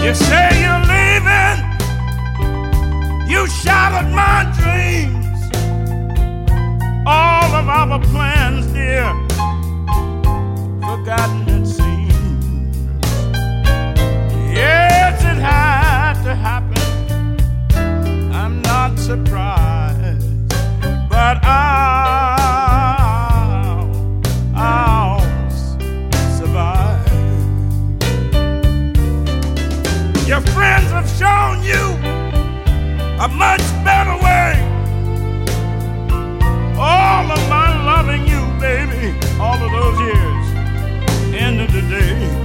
You say you're leaving, you shattered my dreams, all of our plans, dear, forgotten it seems. Yes, it had to happen, I'm not surprised, but I'll survive. Your friends have shown you a much better way. All of my loving you, baby, all of those years, end of the day.